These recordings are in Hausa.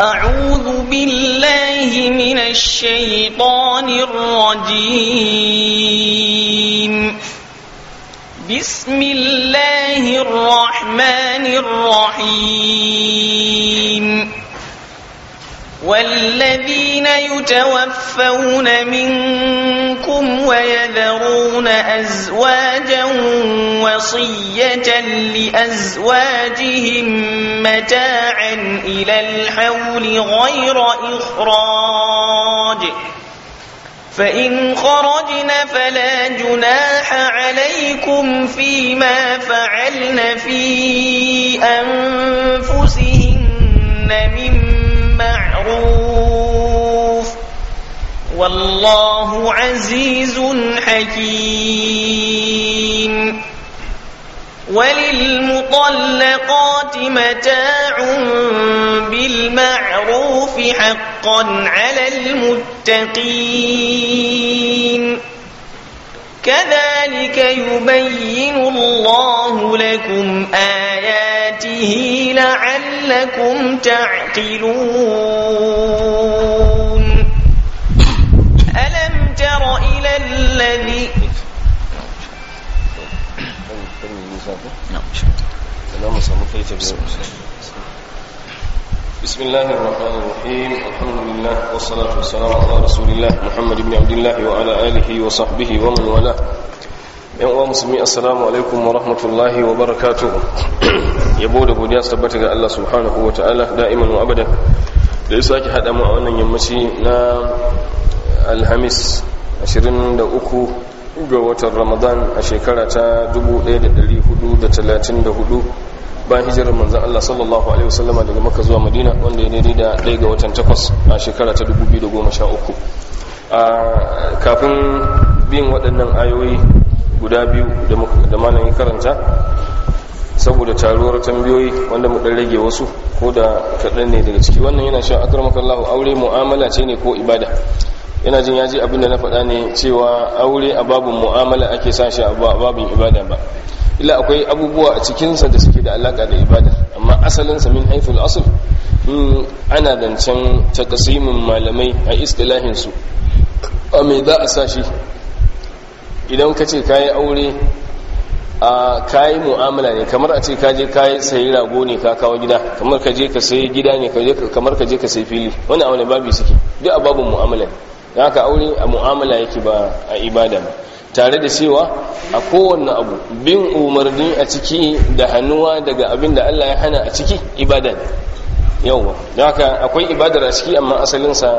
أعوذ بالله من الشيطان الرجيم. بسم الله الرحمن الرحيم. والذين يتوفون منكم ويذرون أزواجا وصية لأزواجهم متاعا إلى الحول غير إخراج، فإن خرجن فلا جناح عليكم فيما فعلن في أنفسهن من معروف، والله عزيز حكيم. وللمطلقات متاع بالمعروف حقا على المتقين، كذلك يبين الله لكم آياته لعلكم تعقلون. ألم تر إلى الذي بسم الله الرحمن الرحيم. الحمد لله والصلاة والسلام على رسول الله محمد بن عبد الله وعلى آله وصحبه ومن والاه. yan uwa musulmi, assalamu alaikum wa rahmatullahi wa barakatuhu. Yabo da godiya su tabbata ga Allah subhanahu wa ta'ala da'iman wa abada da ya sake haɗa mu a wannan yammaci na alhamis 23 ga watan ramadan a shekara ta 1434 bayan hijirar manzan Allah sallallahu alaihi wasallama daga Makka zuwa Madina, wanda ya daidai da 1 ga watan 8 a shekara ta 2013. Kafin bin waɗannan ayoyi guda biyu da malamin karanta, saboda taruwar tambayoyi wanda mu dan rage wasu ko da kaɗan ne daga ciki. Wannan yana cewa akramakallahu, aure mu'amala ce ne ko ibada? Yana jin yaji abinda na faɗa ne cewa aure a babin mu'amala ake sa shi a babin ibada ba, illa akwai abubuwa a cikinsa da suke da alaka da ibada, amma asalinsa min haithul asl ana zancen takasimin malamai a istilahinsu a mai za a sa shi. Idan ka ce kayi aure a kayi mu'amala ne, kamar a ce kaje kayi sayi rago ne ka kawo gida, kamar ka je ka sayi gida ne, kamar ka je ka sayi fili. Wani aure babu suke duk a babin mu'amala ne. Da haka aure a mu'amala yake ba a ibada ba, tare da cewa a kowanne abu bin umarni a ciki da hannuwa daga abin da Allah ya hana a ciki ibada ne. Yawwa, da haka akwai ibadar a ciki, amma asalinsa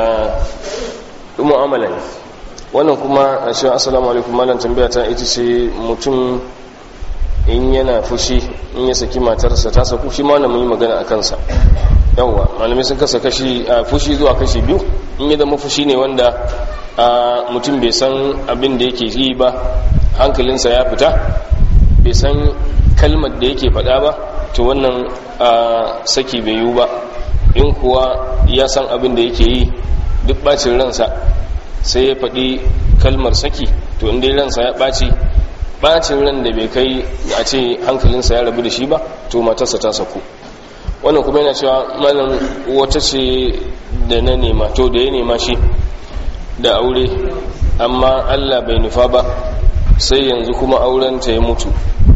mu'amala ne. Wannan kuma a shi assalamu alaikum malam, tambaya ta ita ce, mutum in yana fushi in ya saki matarsa ta saku, shi ma mun yi magana a kansa. Yawwa, malamai sun kasa fushi zuwa kashi biyu. In ya zama fushi ne wanda mutum bai san abin da yake yi ba, hankalinsa ya fita, bai san kalmar da yake faɗa ba, to wannan saki bai yiwu ba. In kuwa ya san abin da yake yi, duk bacin ransa sai ya faɗi kalmar saki, to inda ransa ya ɓaci, ɓacin ran da bai kai a ce hankalinsa ya rabu da shi ba, to matarsa ta saku. Wannan kuma yana cewa malam, wata ce da na nema, to da ya nema shi da aure, amma Allah bai nufa ba, sai yanzu kuma aurenta ya mutu.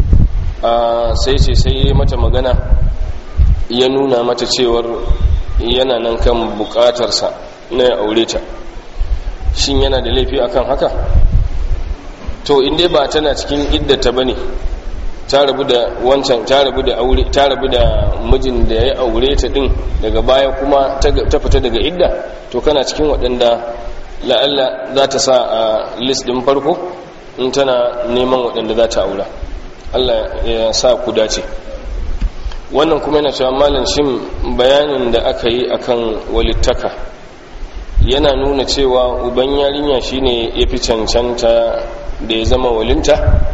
Sai ya mata magana, ya nuna mata cewar yana nan kan bukatarsa na ya aure ta. Shin yana da laifi akan haka? To inda ba tana cikin iddata bane, ta rabu da wancan, ta rabu da aure, ta rabu da mijin da ya aure ta din, daga baya kuma ta fita daga idda, to kana cikin waɗanda la'alla za ta sa a list din farko in tana neman waɗanda za ta aura. Allah ya sa ku dace. Wannan kuma yana cewa malam, shin bayanin da aka yi akan walittaka yana nuna cewa uban yarinya shine yafi cancanta da ya zama walinta?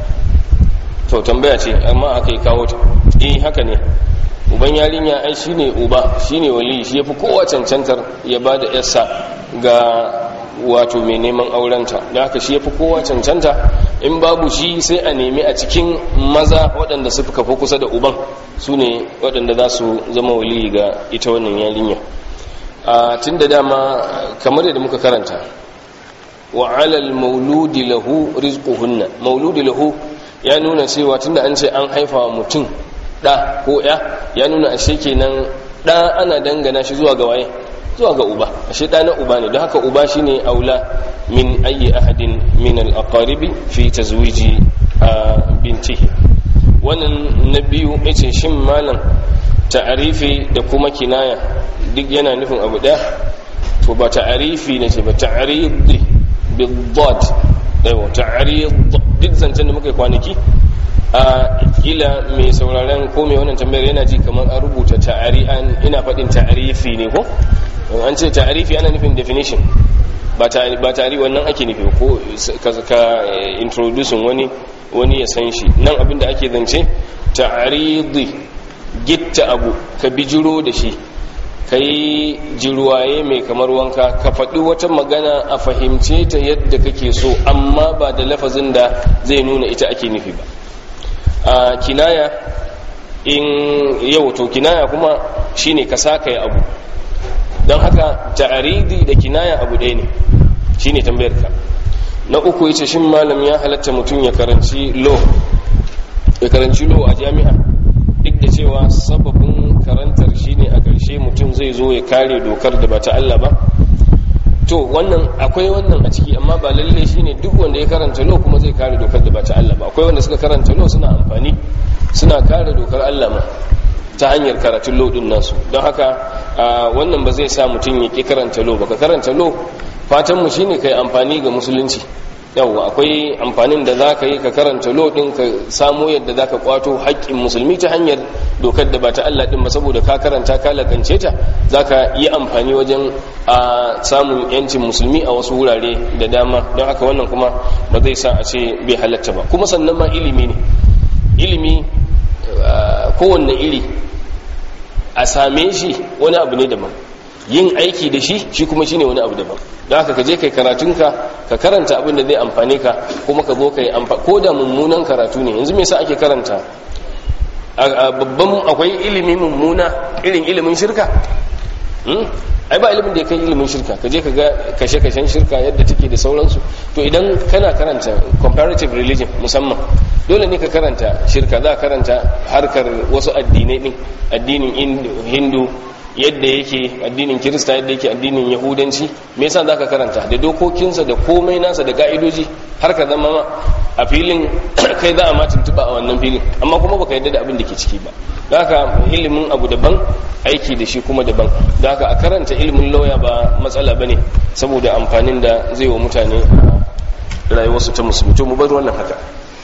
To tambaya ce, amma aka yi kawo ta. Haka ne, uban yarinya ai shine uba, shine wali, shi yafi kowa cancantar ya bada yarsa ga wato mai neman aurenta, da haka shi ya fi kowa cancanta. In babu shi sai a nemi a cikin maza waɗanda su fi kusa da uban, su ne waɗanda za su zama waliyi ga ita wannan yarinya. Tun da dama kamar yadda muka karanta, wa alal mauludi lahu rizquhunna, mauludi lahu ya nuna cewa tunda an ce an haifa wa mutum ɗa ko ya nuna ashe kenan ɗa ana dangana shi zuwa ga waye, zuwa ga uba, ashe ɗa na uba ne, don haka uba shine aula min ayi ahadin min al-aqaribi fi tazwiji bintihi. Wannan na biyu yace shin malam ta'arifi da kuma kinaya duk yana nufin abu ɗaya? To ba ta'arifi ne ce ba, ta'aridi bid-dad, aiwa ta'arid. Duk zancen da muka yi kwanaki kila mai sauraron ko mai wannan tambayar yana ji kamar an rubuta ina faɗin ta'arifi ne ko? An ce ta'arifi ana nufin definition, ba tari wannan ake nufi ko ka introducing wani ya san shi. Nan abinda ake zance ta'aridi, gitta abu ka bijiro da shi, ka yi jirwaye mai kamar wanka, ka faɗi wata magana a fahimce ta yadda kake so, amma ba da lafazin da zai nuna ita ake nufi ba. A kinaya to kinaya kuma shine ka saka ya abu, don haka ta'aridi da kinaya abu ɗaya ne, shine tambayar ka. Na uku yace shin malam ya halatta mutum ya karanci law a jami'a, duk da cewa sababin karantar shine a ƙarshe mutum zai zo ya kare dokar da ba ta Allah ba? To wannan akwai wannan a ciki, amma ba lalle shine duk wanda ya karanta law kuma zai kare dokar da ba ta Allah ba. Akwai wanda suka karanta law suna kare dokar Allah ma ta hanyar karatun law din nasu. Don haka wannan ba zai sa mutum ya ki karanta law ba. Ka karanta law, fatan mu shine kai amfani ga musulunci. Yawwa, akwai amfanin da za ka yi ka karanta law din, ka samu yadda za ka kwato haƙƙin musulmi ta hanyar dokar da ba ta Allah din ba, saboda ka karanta ka lakance ta, za ka yi amfani wajen samun yancin musulmi a wasu wurare da dama. Don haka wannan kuma ba zai sa a ce bai halatta ba. Kuma sannan ma ilimi ne, ilimi kowanne iri a same shi wani abu ne daban, yin aiki da shi kuma shine wani abu daban. Don haka ka je kai karatunka, ka karanta abin da zai amfane ka, kuma ka zo kai ko da mummunan karatu ne. Yanzu me yasa ake karanta babban akwai ilimi mummuna irin ilimin shirka? Ai ba ilimin da ya kai ilimin shirka. Ka je ka ga kashe-kashen shirka yadda take da sauransu. To idan kana karanta comparative religion musamman, dole ne ka karanta shirka, za ka karanta harkar wasu addinai din, addinin Hindu yadda yake, addinin Kirista yadda yake, addinin Yahudanci. Me yasa zaka karanta da dokokinsa da komai nasa da ka'idoji, har ka zama a filin kai za a ma tuntuba a wannan filin, amma kuma baka yadda da abin da ke ciki ba. Da haka ilimin abu daban, aiki da shi kuma daban. Da haka a karanta ilimin lauya ba matsala bane, saboda amfanin da zai wa mutane rayuwarsu ta musulmi. To mu bar wannan haka.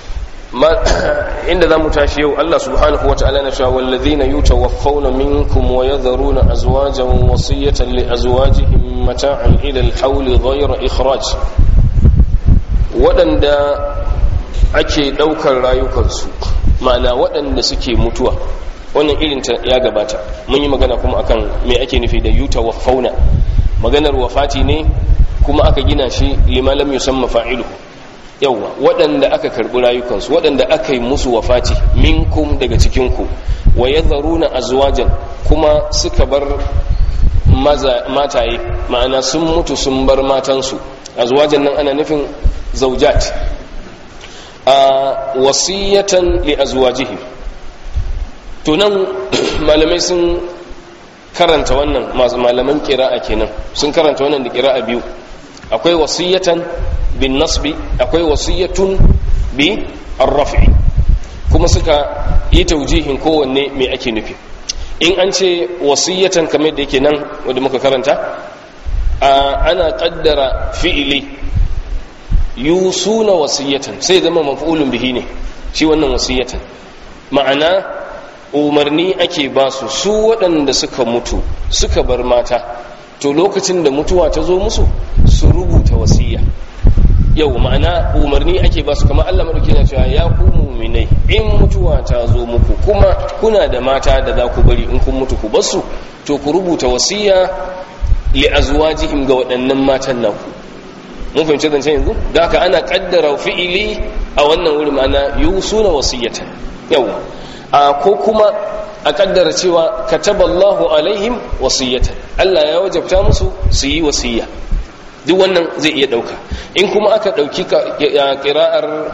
inda za mu tashi yau, Allah subhanahu wa ta'ala na cewa wallazina yutawaffawna minkum wa yadharuna azwajan wasiyatan li azwajihim mata'an ila al-hawl ghayra ikhraj, waɗanda ake ɗaukar rayukansu, ma'ana waɗanda suke mutuwa. Wannan irin ta ya gabata, mun yi magana kuma akan me ake nufi da yutawaffawna. Maganar wafati ne kuma aka gina shi lima lam yusamma fa'iluhu. Yawwa, waɗanda aka karɓi rayukansu, waɗanda aka yi musu wafati minkum daga cikinku, wa yadharuna azwajan, kuma suka bar mataye, ma'ana sun mutu sun bar matansu. Azwajan nan ana nufin zaujat. Wasiyatan li azwajihim. To nan malamai sun karanta wannan, malaman qira'a kenan sun karanta wannan da qira'a biyu. Akwai wasiyatan bin nasbi, akwai wasiyatun bi arrafi, kuma suka yi taujihin kowanne mai ake nufi. In an ce wasiyatan kamar da yake nan wanda muka karanta, ana kaddara fi'ili yusuna wasiyatan, sai zama maf'ulun bihi ne shi wannan wasiyatan, ma'ana umarni ake ba su waɗanda suka mutu suka bar mata, to lokacin da mutuwa ta zo musu su rubuta wasiya. Yau ma'ana umarni ake ba su, kamar Allah madauki na cewa ya ku mu'minai, in mutuwa ta zo muku kuma kuna da mata da za ku bari in kun mutu ku basu, to ku rubuta wasiya li azwajihim ga waɗannan matan naku. mun fahimci zancen yanzu da haka ana kaddara fi'ili a wannan wuri ma'ana yusuna wasiyatan yawa ko kuma a kaddara cewa kataballahu alaihim wasiyatan Allah ya wajabta musu su yi wasiya duk wannan zai iya dauka in kuma aka dauki qira'ar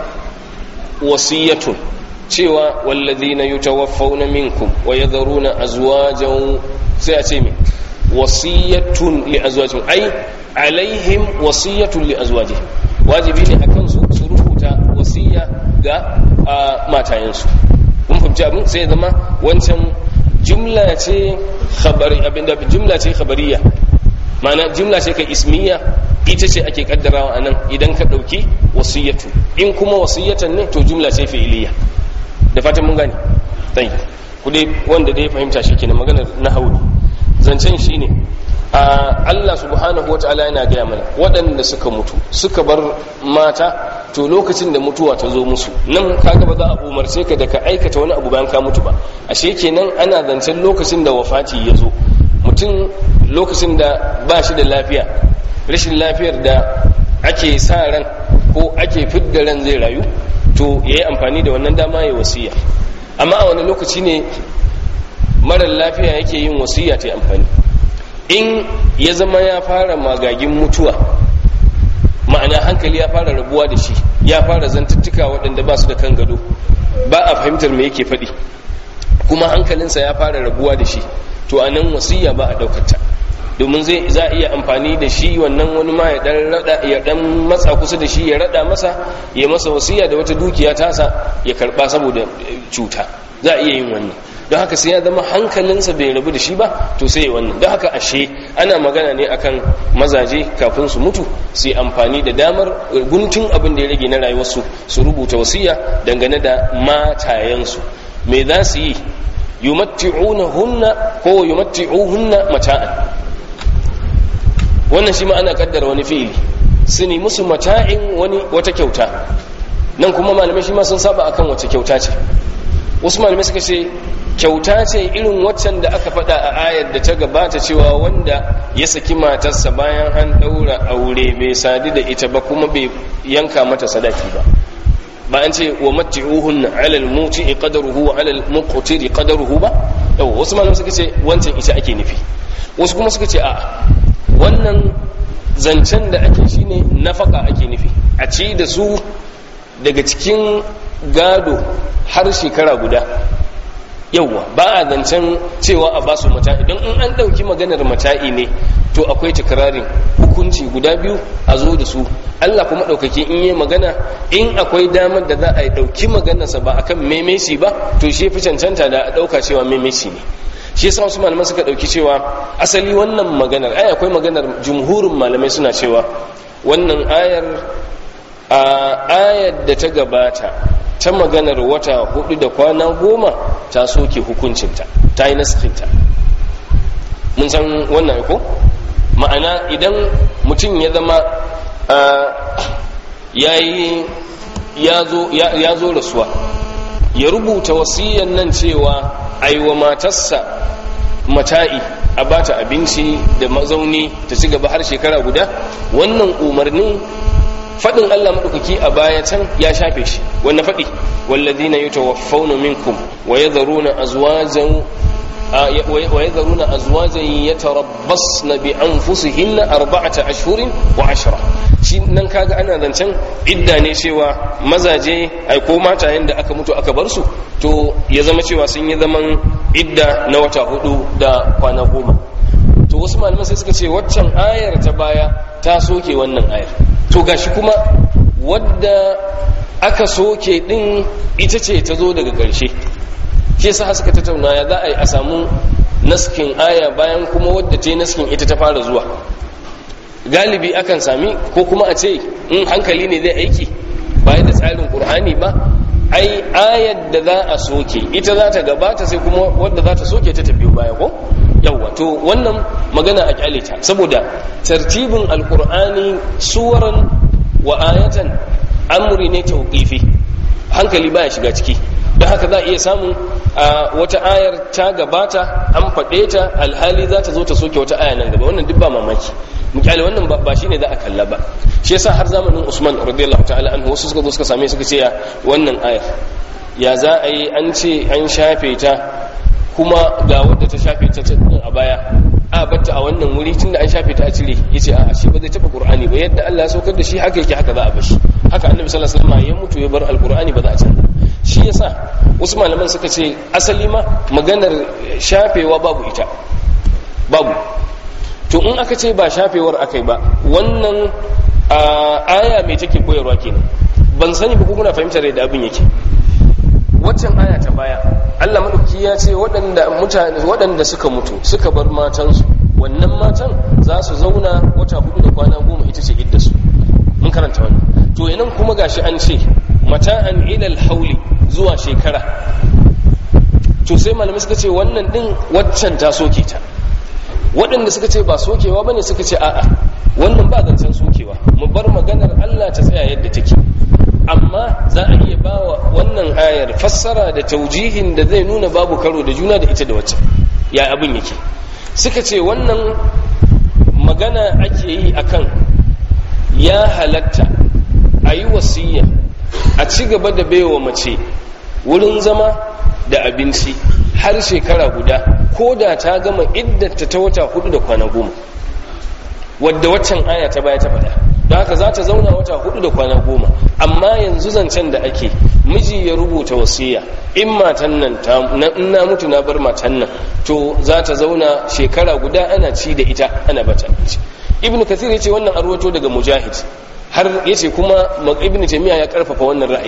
wasiyatun cewa walladhina yutawaffawna minkum wa yadharuna azwajan sai a ce me wasiyatun li azwajihim ai alaihim wasiyatun li azwajihim wajibi ne akan su su rubuta wasiya ga matayensu mun fahimci abin sai zama wancan jumla ce khabari abinda jumla ce khabariya ma'ana jumla ce kai ismiya ita ce ake kaddarawa anan idan ka dauki wasiyatu in kuma wasiyatan ne to jumla ce fi'iliya da fatan mun gane dai ku dai wanda dai fahimta shi kenan maganar nahwu zancen shine Allah subhanahu wataala yana gaya mana waɗanda suka mutu suka bar mata to lokacin da mutuwa ta zo musu nan kaga ba za a umarce ka da ka aikata wani abu bayan ka mutu ba ashe kenan ana zancen lokacin da wafati ya zo mutum lokacin da ba shi da lafiya rashin lafiyar da ake sa ran ko ake fidda ran zai rayu to ya yi amfani da wannan dama ya wasiya amma a wani lokaci ne marar lafiya yake yin wasiya ta yi amfani in ya zama ya fara magagin mutuwa ma'ana hankali ya fara rabuwa da shi ya fara zantuttuka waɗanda ba su da kan gado ba a fahimtar me yake faɗi kuma hankalinsa ya fara rabuwa da shi to a nan wasiya ba a ɗaukata domin za a iya amfani da shi wannan wani ma ya dan matsa kusa da shi ya rada masa ya masa wasiya da wata dukiya tasa ya karba saboda cuta za a iya yin wannan don haka sai ya zama hankalinsa bai rabu da shi ba to sai wannan don haka ashe ana magana ne akan mazaje kafin su mutu sai amfani da damar guntun abin da ya rage na rayuwarsu su rubuta wasiya dangane da matayensu me za su yi yumatti'unahunna ko yumatti'uhunna mata'an wannan shi ma ana kaddara wani fi'ili su ne musu mata'in wata kyauta nan kuma malamai shi ma sun saba akan wace kyauta ce wasu malamai suka ce kyauta ce irin waccan da aka faɗa a ayar da ta gabata cewa wanda ya saki matarsa bayan an ɗaura aure bai sadu da ita ba kuma bai yanka mata sadaki ba ba an ce wa matti'uhunna 'ala al-muti'i qadaruhu wa 'ala al-muqtiri qadaruhu ba yau wasu malamai suka ce wancan ita ake nufi wasu kuma suka ce a'a wannan zancen da ake shine nafaka ake nufi a ci da su daga cikin gado har shekara guda yauwa ba a zancen cewa a basu mata'i don in an ɗauki maganar mata'i ne to akwai tikirarin hukunci guda biyu a zo da su Allah kuma ɗaukaki in yi magana in akwai damar da za a yi ɗauki maganarsa ba akan memesi ba to shi fi cancanta da a ɗauka cewa memesi ne shi yasa wasu malaman suka dauki cewa asali wannan maganar akwai maganar jumhurin malamai suna cewa wannan ayar da ta gabata ta maganar wata 4 da kwana 10 ta soke hukuncinta ta yi naskinta mun san wannan ko ma'ana idan mutum ya zama ya zo rasuwa ya rubuta wasiyan nan cewa aiwa matarsa mata'i a bata abinci da mazauni ta ci gaba har shekara guda wannan umarnin fadin Allah madaukaki a baya can ya shafe shi wannan fadi walladina yatawaffawna minkum wa yadharuna azwajan yatarabbasna bi anfusihinna 4 ashhurin wa 10 shi nan kaga ana zancen idda ne cewa mazaje ai ko matayen da aka mutu aka bar su to ya zama cewa sun yi zaman idda na wata 4 da kwana 10 to wasu malamai sai suka ce waccan ayar ta baya ta soke wannan ayar to gashi kuma wadda aka soke din ita ce ta zo daga ƙarshe shi yasa suka tattauna ya za a yi a samu naskin aya bayan kuma wadda ta yi naskin ita ta fara zuwa galibi akan sami ko kuma a ce in hankali ne zai aiki baya da tsarin qur'ani ba ai ayar da za a soke ita za ta gabata sai kuma wadda za ta soke ta tafi baya ko yawa to wannan magana a kyale ta saboda tartibin alqur'ani suwaran wa ayatan amri ne tawqifi hankali baya shiga ciki don haka za a iya samun wata ayar ta gabata an faɗe ta alhali za ta zo ta soke wata aya nan gaba wannan duk ba mamaki mu kyale wannan ba shine za a kalla ba. Shi yasa har zamanin Usman radiyallahu ta'ala anhu wasu suka zo suka same suka ce wannan ayar ya za a yi an ce an shafe ta kuma ga wadda ta shafe ta a baya a batta a wannan wuri tunda an shafe ta a cire yace a shi ba zai taba Qur'ani ba yadda Allah ya saukar da shi haka yake haka za a bar shi haka Annabi sallallahu alaihi wasallam ya mutu ya bar alqur'ani ba za a canza. Shi yasa wasu malaman suka ce asali ma maganar shafewa babu ita babu. To in aka ce ba shafewar akai ba wannan aya mai take koyarwa kenan ban sani ba ko kuna fahimtar da abin yake. Waccan aya ta baya Allah madauki ya ce waɗanda suka mutu suka bar matansu wannan matan za su zauna wata 4 da kwana 10 ita ce iddarsu mun karanta wannan. To yanan kuma gashi an ce mata'an ilal hauli zuwa shekara. To sai malamai suka ce wannan din waccan ta soke ta. Waɗanda suka ce ba sokewa bane suka ce a'a wannan ba zancen sokewa mu bar maganar Allah ta tsaya yadda take. Amma za a iya bawa wannan ayar fassara da taujihin da zai nuna babu karo da juna da ita da wacce ya abin yake. Suka ce wannan magana ake yi akan ya halatta a yi wasiya a ci gaba da baiwa mace wurin zama da abinci har shekara guda ko da ta gama iddata ta wata 4 da kwana 10 wadda waccan aya ta baya ta faɗa. Don haka za ta zauna wata 4 da kwana 10. Amma yanzu zancen da ake miji ya rubuta wasiya in matan nan in na mutu na bar matan nan to za ta zauna shekara guda ana ci da ita ana bata abinci. Ibn Kathir ya ce wannan arwato daga Mujahid har ya ce kuma Ibn Taymiyyah ya karfafa wannan ra'ayi.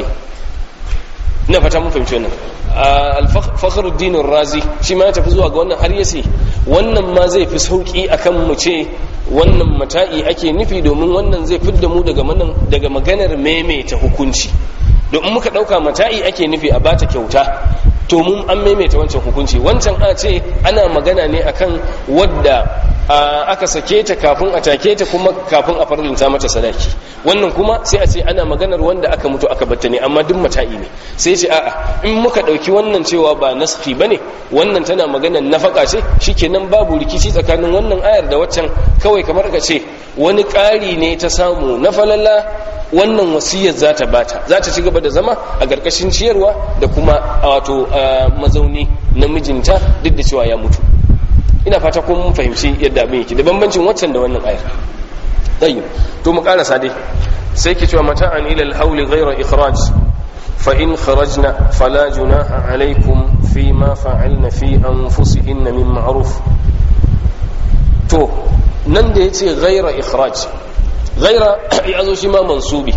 Ina fata mun fahimci wannan. Al-Fakhruddin Ar-Razi shi ma ya tafi zuwa ga wannan har ya ce wannan ma zai fi sauki akan mu ce wannan mata'i ake nufi domin wannan zai fidda mu daga maganar maimaita hukunci. Domin muka dauka mata'i ake nufi a bata kyauta to mun an maimaita wancan hukunci. Wancan a ce ana magana ne akan wadda aka sake ta kafin a take ta kuma kafin a farlinta mata sadaki. Wannan kuma sai a ce ana maganar wanda aka mutu aka batta ne amma duk mata'i ne. Sai ce a'a in muka dauki wannan cewa ba naskhi bane wannan tana maganar nafaka ce shikenan babu rikici tsakanin wannan ayar da waccan kawai kamar ka ce wani ƙari ne ta samu na falala wannan wasiyar za ta bata za ta ci gaba da zama a ƙarƙashin ciyarwa da kuma wato mazauni na mijinta duk da cewa ya mutu. Ina fata kun mun fahimci yadda abin yake da bambancin waccan da wannan ayar. Tayyib to mu karasa dai sai ke cewa mata'an ila al-hawli ghayra ikhraj fa in kharajna fala junaha alaykum fi ma fa'alna fi anfusihinna min ma'ruf. To nan da yace ghayra ikhraj ghayra yazo shi ma mansubi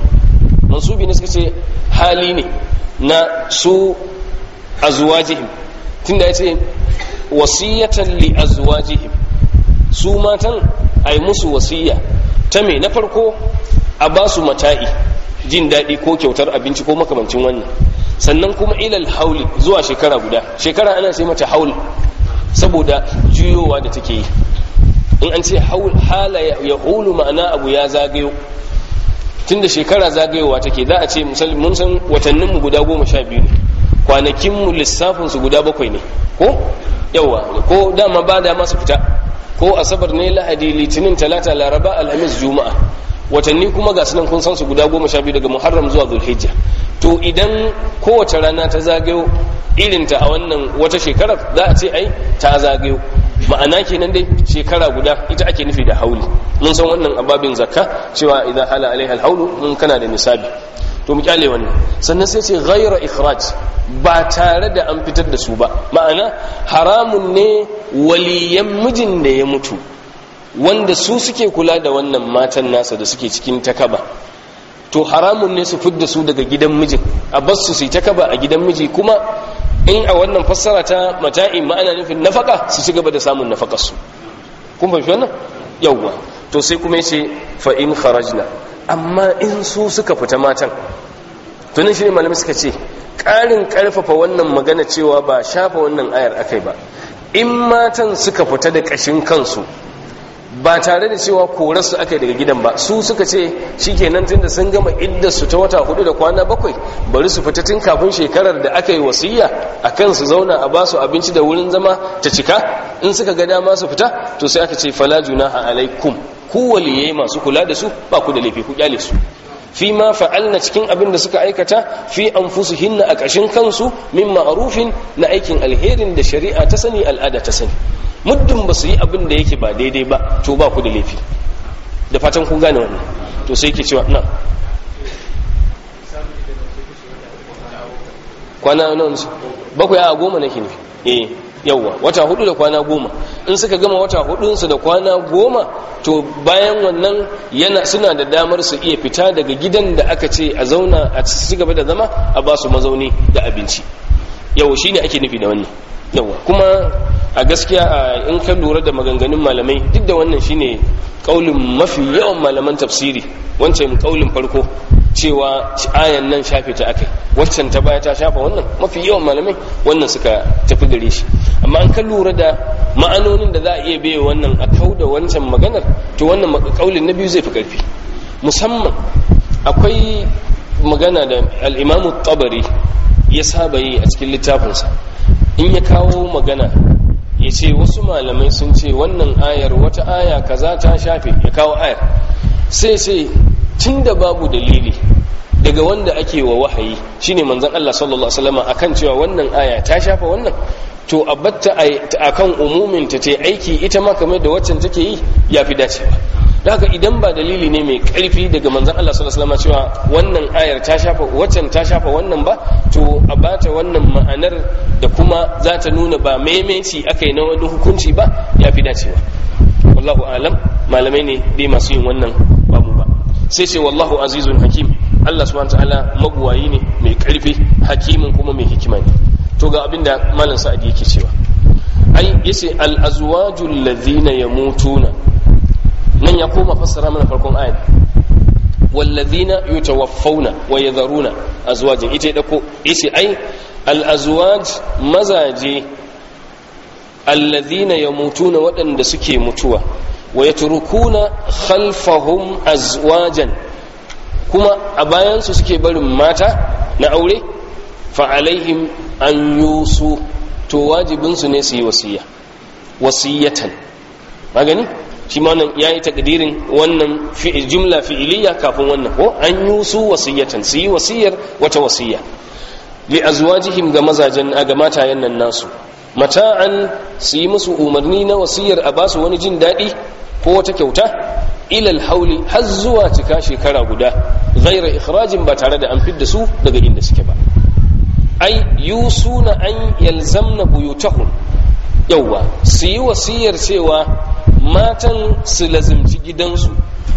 ne suka ce hali ne na su azwajihim tunda yace wasiyatan li azwajihim su matan ay musu wasiya ta me na farko a ba su mata'i jin daɗi ko kyautar abinci ko makamancin wannan sannan kuma ilal hauli zuwa shekara guda. Shekara ana sai mata haul saboda juyowa da take yi. In an ce haul hala ya hulu ma'ana abu ya zagayo tunda shekara zagayowa take za a ce misali mun san watanninmu guda 12 ne kwanakinmu lissafinsu guda 7 ne ko yawa ko dama ba da masu fita ko asabar ne lahadi litinin talata laraba alhamis juma'a watanni kuma ga sunan kun san su guda 12 daga muharram zuwa zulhijja. To idan kowace rana ta zagayo irinta a wannan wata shekarar za a ce ai ta zagayo ma'ana kenan dai shekara guda ita ake nufi da hauli. Mun san wannan ababin zakka cewa idan hala alaiha alhaulu mun kana da nisabi. To mu kyale wannan sannan sai ce ghayra ikhraj ba tare da an fitar da su ba ma'ana haramun ne waliyan mijin da ya mutu wanda su suke kula da wannan matan nasa da suke cikin takaba to haramun ne su fidda su daga gidan mijin a bar su yi takaba a gidan miji kuma in a wannan fassara ta mata'in ma'ana nufin nafaka su ci gaba da samun nafakar su kun fahimci wannan yawwa. To sai kuma yace fa in kharajna amma in su suka fita matan to nan shine malamai suka ce ƙarin ƙarfafa wannan magana cewa ba shafa wannan ayar akai ba in matan suka fita da ƙashin kansu ba tare da cewa korarsu aka daga gidan ba su suka ce shikenan tunda sun gama iddarsu ta wata 4 da kwana 7 bari su fita tun kafin shekarar da aka yi wasiya akan su zauna a basu abinci da wurin zama ta cika in suka ga dama su fita to sai aka ce fala junaha alaikum ku waliyai masu kula da su ba ku da laifi ku kyale su fi ma fa'alna cikin abin da suka aikata fi anfusihinna a ƙashin kansu min ma'rufin na aikin alherin da shari'a ta sani al'ada ta sani muddin ba su yi abin da yake ba daidai ba to ba ku da laifi da fatan kun gane wannan to sai yake cewa na kwana nan bakwai a 10 nake nufi yawwa wata 4 da kwana 10 in suka gama wata 4 su da kwana 10 to bayan wannan suna da damar su iya fita daga gidan da aka ce a zauna a ci gaba da zama a ba su mazauni da abinci yawa shine ake nufi da wannan yawa kuma a gaskiya in ka lura da maganganun malamai duk da wannan shine kaulin mafi yawan malaman tafsiri wancan kaulin farko cewa ayan nan shafe ta akai waccan ta baya ta shafa wannan mafi yawan malamai wannan suka tafi gare shi amma an kan lura da ma'anonin da za a iya bai wannan a kauda wancan maganar to wannan kaulin na biyu zai fi karfi musamman akwai magana da al-Imam tabari ya saba yi a cikin littafinsa in ya kawo magana ya ce wasu malamai sun ce wannan ayar wata aya kaza ta shafe ya kawo ayar sai tun da babu dalili daga wanda ake wa wahayi shine manzon Allah sallallahu alaihi wasallam akan cewa wannan aya ta shafa wannan to abatta akan umumin ta ce aiki ita ma kamar da waccan take yi yafi dacewa haka idan ba dalili ne mai karfi daga manzon Allah sallallahu alaihi wasallam cewa wannan ayar ta shafa waccan ta shafa wannan ba to a bata wannan ma'anar da kuma za ta nuna ba maimaici akai na wani hukunci ba yafi dacewa wallahu alam malamai ne dai masu yin wannan babu ba sai ce wallahu azizun hakim Allah subhanahu wataala mabuwayi ne mai karfi hakimin kuma mai hikima ne to ga abinda malam sa'adi yake cewa ai yace al azwajul ladhina yamutuna nan ya koma fassara mana farkon ayan wal ladhina yutawaffawna wa yadharuna azwajan ita dako yace ai al azwaj mazaje alladhina yamutuna waɗanda suke mutuwa wa yatrukuna khalfahum azwajan kuma a bayansu suke barin mata na aure fa alaihim an yusu to wajibinsu ne su yi wasiyatan magani shi ma nan yayi takdirin wannan jumla fi'iliya kafin wannan ko an yusu wasiyatan su yi wasiyar wata wasiya li azwajihim ga mazajen ga matayen nan nasu mata'an su yi musu umarni na wasiyar a basu wani jin daɗi ko wata kyauta ilal hauli har zuwa cika shekara guda ghaira ikhrajin ba tare da an fidda su daga inda suke ba ai yusuna an yalzamna buyutahum yawa su yi wasiyar cewa matan su lazimci gidansu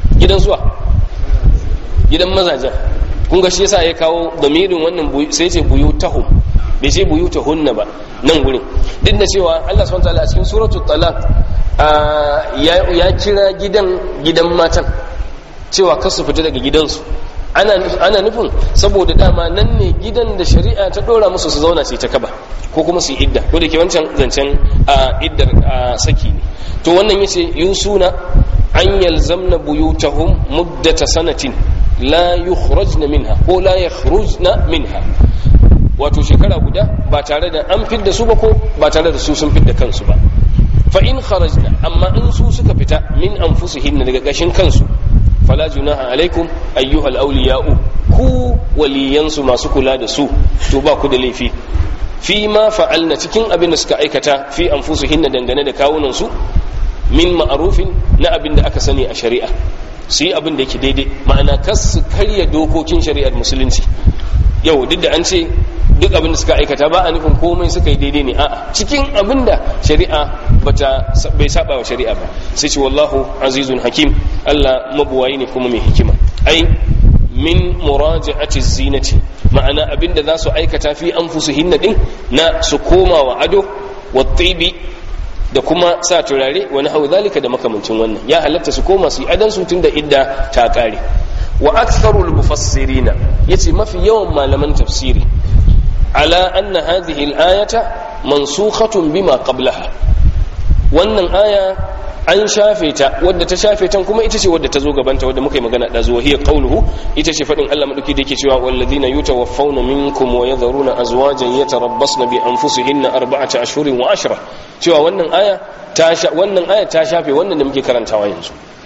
gidan mazajen kun ga shi yasa ya kawo damirin wannan sai ce buyutahum bai ce buyutahunna ba nan gurin duk da cewa Allah subhanahu wa ta'ala a cikin suratul talaq ya kira gidan matan cewa kasu fita daga gidansu ana nufin saboda dama nan ne gidan da shari'a ta dora musu su zauna su ta kaba ko kuma su idda ko da ke wancan zancen iddar saki ne to wannan yace yusuna an yalzamna buyutahum muddata sanatin la yukhrajna minha ko la yakhrujna minha wato shekara guda ba tare da an fidda su ba ko ba tare da su sun fidda kansu ba fa in kharajna amma in su suka fita min anfusihin daga gashin kansu fala junaha alaikum ayyuhal awliya'u ku waliyansu masu kula da su to ba ku da laifi fi ma fa'alna cikin abin da suka aikata fi anfusihin dangane da kawunan su min ma'rufin na abin da aka sani a shari'a su yi abin da yake daidai ma'ana kas su karya dokokin shari'ar musulunci yau duk da an ce duk abin da suka aikata ba a nufin komai suka yi daidai ne a'a cikin abin da shari'a bai saba wa shari'a ba sai ce wallahu azizun hakim Allah mabuwayi ne kuma mai hikima ai min muraja'ati zinati ma'ana abin da za su aikata fi anfusihin din na su koma wa ado wa tibi da kuma sa turare wani hau zalika da makamancin wannan ya halatta su koma su yi adan su tun da idda ta kare wa aktharul mufassirina yace mafi yawan malaman tafsiri ala anna hadhihi al-ayata mansukhatun bima qablaha wannan aya an shafe ta wadda ta shafe tan kuma ita ce wadda ta zo gabanta wadda muka yi magana da zuwa hiya qauluhu ita ce fadin Allah madauki da yake cewa walladhina yutawaffawna minkum wa yadharuna azwajan yatarabbasna bi anfusihinna arba'ata ashhurin wa ashra cewa wannan aya ta shafe wannan da muke karantawa yanzu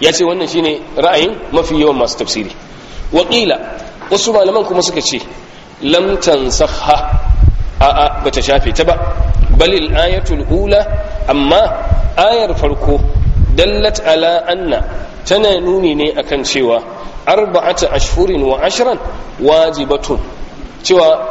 ya ce wannan shine ra'ayin mafi yawan masu tafsiri. Waƙila wasu malaman kuma suka ce lam tansakha a'a bata shafe ta ba, balil ayatul ula, amma ayar farko dallat ala anna tana nuni ne akan cewa 4 ashhurin wa 10 wajibatun, cewa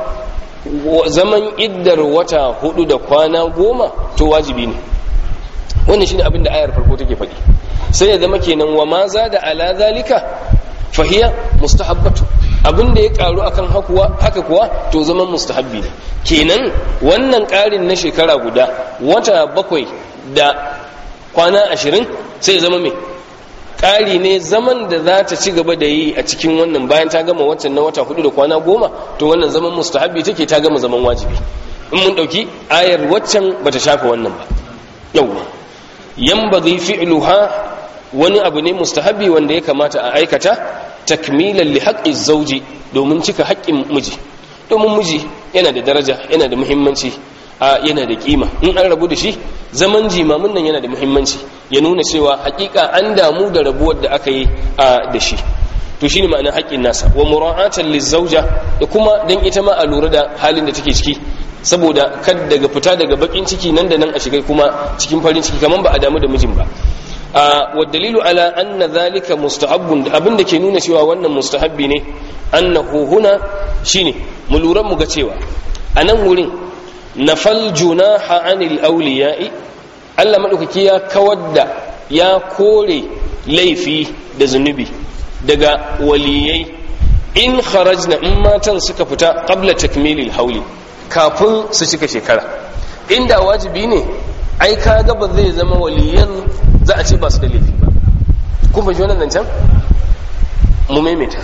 zaman iddar wata 4 da kwana 10 to wajibi ne. wannan shine abin da ayar farko take faɗi. sai ya zama kenan wa ma zada ala zalika fahiya mustahabbatu, abin da ya karu akan haka kuwa to zaman mustahabbi ne. kenan wannan karin na shekara guda, wata 7 da kwana 20, sai ya zama mai ƙari ne zaman da za ta ci gaba da yi a cikin wannan, bayan ta gama watan na wata 4 da kwana 10, to wannan zaman mustahabbi take, ta gama zaman wajibi. in mun ɗauki ayar waccan bata shafe wannan ba. yawwa yanbaghi fi'luha, wani abu ne mustahabbi wanda ya kamata a aikata, takmilan li haqqi zawji, domin cika haƙƙin miji. domin miji yana da daraja, yana da muhimmanci, yana da kima. in an rabu da shi, zaman jimamin nan yana da muhimmanci, ya nuna cewa hakika an damu da rabuwar da aka yi da shi. to shine ma'anar haƙƙin nasa. wa mura'atan lizawja, da kuma dan ita ma a lura da halin da take ciki, saboda kad daga fita daga bakin ciki nan da nan a shiga kuma cikin farin ciki kaman ba a damu da mijin ba. wa dalilu ala anna dhalika mustahabbun, abin da ke nuna cewa wannan mustahabbi ne, annahu huna shine mu lura mu ga cewa a nan wurin nafal junaha anil awliya'i, Allah madaukaki ya kawar da, ya kore laifi da zunubi daga waliyai, in kharajna, in matan suka fita qabla takmilil hauli, kafin su cika shekara. inda wajibi ne ai kaga ba zai zama waliyan za a ce ba su da laifi ba. kun fahimci wannan zancen? mu maimaita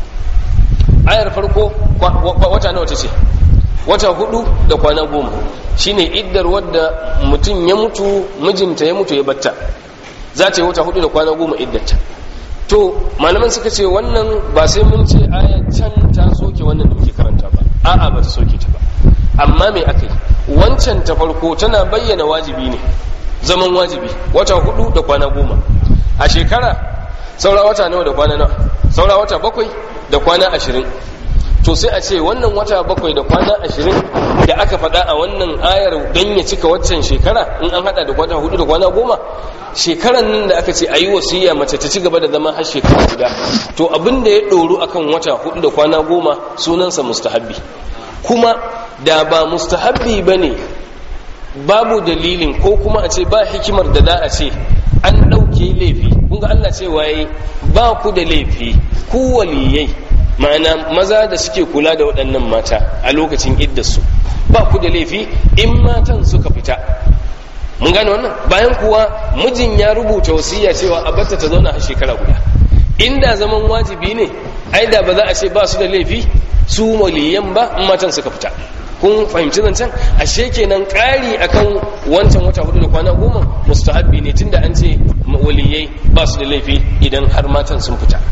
ayar farko wata nawa ta ce? wata 4 da kwana 10 shine iddar wadda mutum ya mutu, mijinta ya mutu ya batta, za ta yi wata 4 da kwana 10 iddarta. to malaman suka ce wannan ba sai mun ce ayar can ta soke wannan da muke karanta ba, a'a ba ta soke ta ba. amma me aka yi? wancan ta farko tana bayyana wajibi ne, zaman wajibi, wata 4 da kwana 10 a shekara. saura wata nawa da kwana nawa? saura wata 7 da kwana 20. to sai a ce wannan wata 7 da kwana 20 da aka faɗa a wannan ayar don ya cika waccan shekara, in an hada da kwana 4 da kwana 10, shekaran nan da aka ce a yi wasiya mace ta ci gaba da zama har shekara guda, to abin da ya ɗoru akan wata 4 da kwana 10 sunansa mustahabbi. kuma da ba mustahabbi ba ne, babu dalilin, ko kuma a ce ba hikimar da za a ce an ɗauke laifi. kunga Allah ce waye ba ku da laifi ku waliyai, ma'ana maza da suke kula da waɗannan mata a lokacin iddarsu, ba ku da laifi in matan suka fita. mun gane wannan? bayan kuwa mijin ya rubuta wasiya cewa a batta ta zauna har shekara guda. inda zaman wajibi ne, ai da ba za a ce ba su da laifi su waliyan ba in matan suka fita. kun fahimci zancen? ashe kenan ƙari akan wancan wata 4 da kwana 10 mustahabbi ne, tunda an ce waliyai ba su da laifi idan har matan sun fita.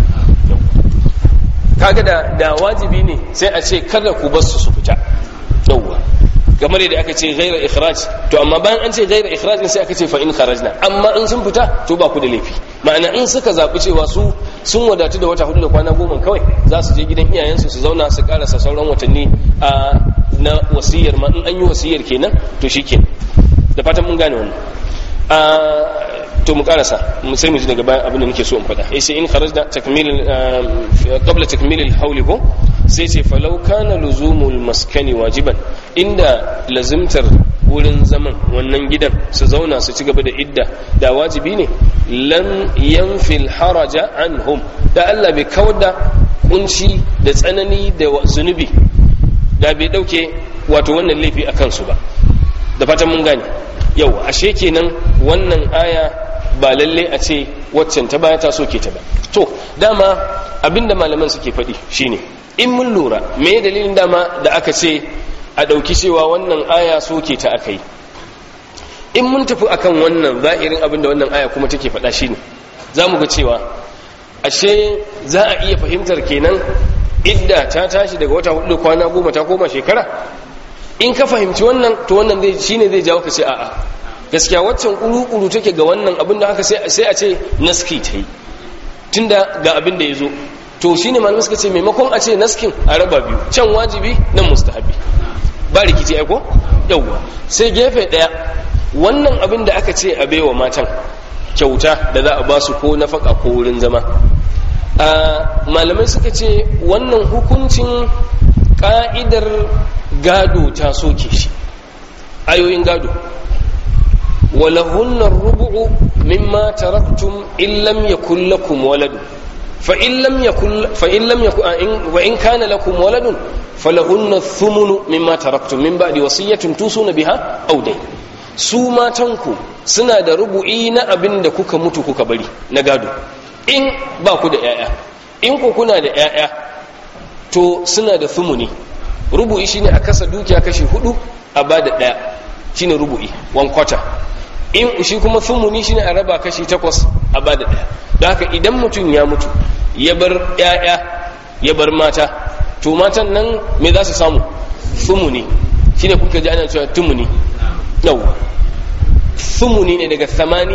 kaga da wajibi ne sai a ce kada ku bar su fita. yawwa kamar yadda aka ce ghaira ikhraj, to amma bayan an ce ghaira ikhraj sai aka ce fa in kharajna, amma in sun fita to ba ku da laifi. ma'ana in suka zabi cewa su sun wadatu da wata 4 da kwana 10 kawai, za su je gidan iyayensu su zauna su karasa sauran watanni na wasiyar ma, in an yi wasiyar kenan to shikenan. da fatan mun gane wannan. to mu karasa sai mu ji daga bayan abin da nake so in faɗa. sai in kharajna takmil qabla takmil al-hawl ko sai ce falau kana luzumul maskani wajiban, inda lazimtar wurin zaman wannan gidan su zauna su ci gaba da idda da wajibi ne, lam yanfil haraja anhum, da Allah bai kawar da kunci da tsanani da zunubi, da bai dauke wato wannan laifi a kansu ba. da fatan mun gane. yau ashe kenan wannan aya ba lalle a ce waccan ta baya ta soke ta ba. to dama abinda malaman suke faɗi shine, in mun lura me dalilin dama da aka ce a ɗauki cewa wannan aya soke ta aka yi. in mun tafi akan wannan zahirin abinda wannan aya kuma take faɗa shine, za mu ga cewa ashe za a iya fahimtar kenan idda ta tashi daga wata 4 da kwana 10 ta koma shekara. in ka fahimci wannan, to wannan shine zai jawo ka ce a'a gaskiya waccan kuru-kuru take ga wannan abin da haka sai a ce naski ta yi. tunda ga abin da ya zo to shine malamai suka ce maimakon a ce naskin a raba biyu can wajibi nan mustahabi ba rikici ai ko yawwa sai gefe daya wannan abin da aka ce a baiwa matan kyauta da za a ba su ko nafaka ko wurin zama malamai suka ce wannan hukuncin ka'idar gado ta soke shi ayoyin gado walahunna rubu'u mimma taraktum in lam yakul lakum waladun fa in lam yakul wa in kana lakum waladun falahunna thumunu mimma taraktum min ba'di wasiyatin tusuna biha aw dayn su matanku suna da rubu'i na abin da kuka mutu kuka bari na gado in ba ku da yaya in ku kuna da yaya to suna da thumuni rubu'i shine a kasa dukiya kashi 4 a bada daya shine rubu'i 1/4 in shi kuma thumuni shine a raba kashi 8 a bada daya don haka idan mutum ya mutu ya bar yaya ya bar mata to matan nan me za su samu thumuni shine kuka ji ana cewa tumuni yau thumuni ne daga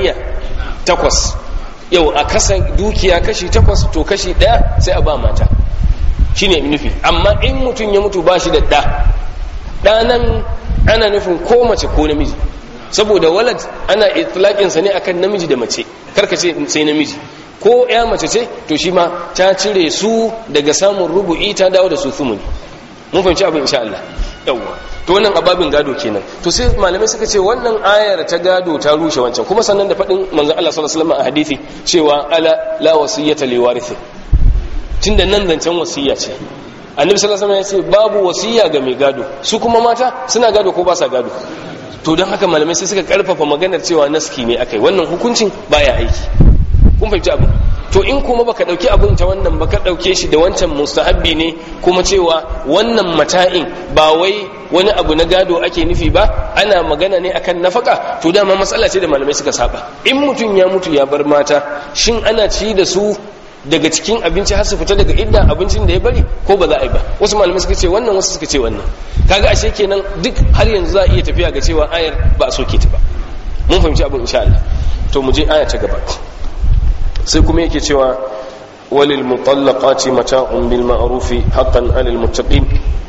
8 yau a kasa dukiya kashi 8 to kashi 1 sai a ba mata shine nufi amma in mutum ya mutu ba shi da ɗanan ana nufin ko mace ko namiji saboda walad ana itlaqin sa ne akan namiji da mace karka ce sai namiji ko ya mace ce to shi ma ta cire su daga samun rubu'i ta dawo da su thumuni mun fahimci abin insha Allah yawa to wannan ababin gado kenan to sai malamai suka ce wannan ayar ta gado ta rushe wancan kuma sannan da fadin manzon Allah sallallahu alaihi wasallam a hadisi cewa ala la wasiyata li warithi tunda nan zancen wasiya ce annabi sallallahu alaihi wasallam ya ce babu wasiya ga mai gado su kuma mata suna gado ko ba sa gado to don haka malamai sai suka karfafa maganar cewa naski ne akai wannan hukuncin baya aiki kun fahimci abu to in kuma baka dauki abun ta wannan baka dauke shi da wancan mustahabbi ne kuma cewa wannan mata'in ba wai wani abu na gado ake nufi ba ana magana ne akan nafaka to dama matsala ce da malamai suka saba in mutum ya mutu ya bar mata shin ana ci da su daga cikin abinci har su fita daga idda abincin da ya bari ko ba za a yi ba wasu malamai suka ce wannan wasu suka ce wannan kaga ashe kenan duk har yanzu za a iya tafiya ga cewa ayar ba a soke ta ba mun fahimci abin insha Allah to mu je aya ta gaba sai kuma yake cewa walil mutallaqati mata'un bil ma'ruf haqqan 'alal muttaqin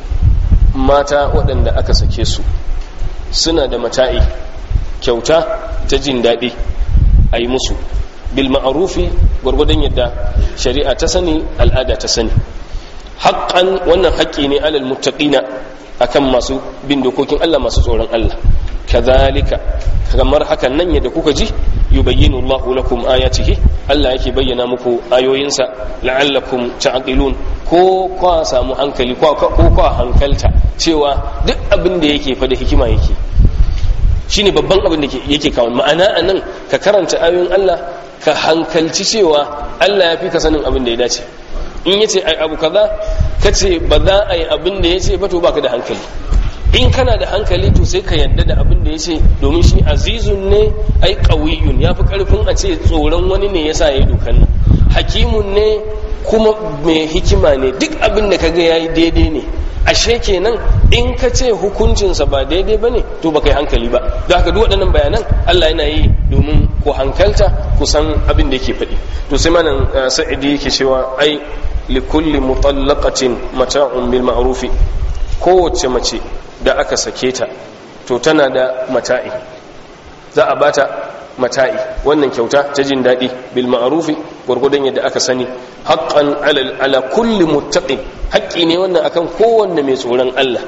mata waɗanda aka sake su suna da mata'i kyauta ta jin daɗi a yi musu bil ma'rufi gwargwadon yadda shari'a ta sani al'ada ta sani haqqan wannan haƙƙi ne 'alal muttaqina akan masu bin dokokin Allah masu tsoron Allah kadhalika kamar hakan nan yadda kuka ji yubayyinu Allahu lakum ayatihi Allah yake bayyana muku ayoyinsa la'allakum ta'qilun ko kwa samu hankali ko kwa hankalta cewa duk abin da yake fa da hikima yake shine babban abin da yake kawo ma'ana anan ka karanta ayoyin Allah ka hankalci cewa Allah ya fi ka sanin abin da ya dace in yace ai abu kaza kace ba za a yi abin da yace ba to baka da hankali in kana da hankali to sai ka yadda da abin da yace domin shi azizun ne ai qawiyun yafi karfin a ce tsoron wani ne yasa yayi dokan nan hakimun ne kuma mai hikima ne duk abin da kaga yayi daidai ne ashe kenan in ka ce hukuncinsa ba daidai bane to baka yi hankali ba don haka duk waɗannan bayanan Allah yana yi domin ku hankalta ku san abin da yake faɗi to sai manan sa'idi yake cewa ai likulli mutallaqatin mata'un bil ma'ruf kowace mace da aka sake ta to tana da mata'i za a bata mata'i wannan kyauta ta jin daɗi bil ma'rufi gurgudan yadda aka sani haqqan ala kulli muttaqin haƙƙi ne wannan akan kowanne mai tsoron Allah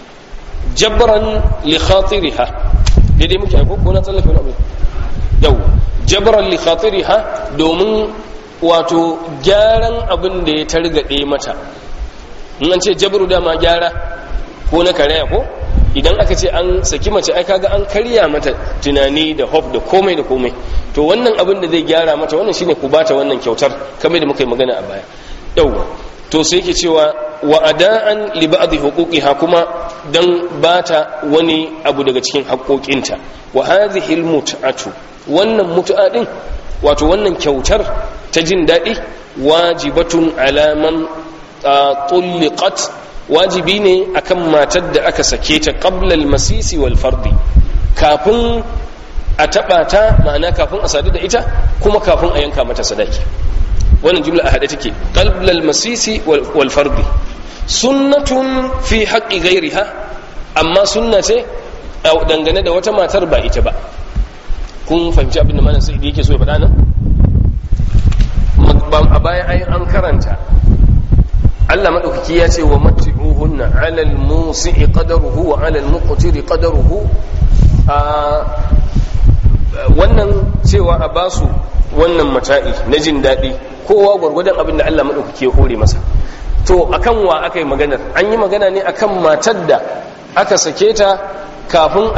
jabran li khatiriha daidai muke aiko ko na tsallake wani abu yau jabran li khatiriha domin wato gyaran abin da ya targade mata in an ce jabru dama gyara ko na karaya ko idan aka ce an saki mace ai kaga an karya mata tunani da hope da komai da komai to wannan abin da zai gyara mata wannan shine ku bata wannan kyautar kamar da muka yi magana a baya yawa to sai yake cewa wa ada'an li ba'd huquqiha kuma dan bata wani abu daga cikin haƙoƙinta wa hadhihi al mut'atu wannan mut'a din wato wannan kyautar ta jin daɗi wajibatun ala man tulliqat wajibi ne akan matar da aka sake ta qabla al-masisi wal fardi kafin a taba ta ma'ana kafin a sadu da ita kuma kafin a yanka mata sadaki wannan jumla a hade take qabla al-masisi wal fardi sunnatun fi haqqi ghayriha amma sunna ce dangane da wata matar ba ita ba. kun fahimci abin da malam Sa'idi yake so ya faɗa nan a bayan ayin an karanta Allah madaukaki ya ce wa matti'uhunna 'ala al-musi'i qadaruhu wa 'ala al-muqtiri qadaruhu wannan cewa a basu wannan mata'i na jin daɗi kowa gwargwadon abin da Allah madaukaki ya hore masa. To akan wa aka yi maganar? An yi magana ne akan matar da aka sake ta kafin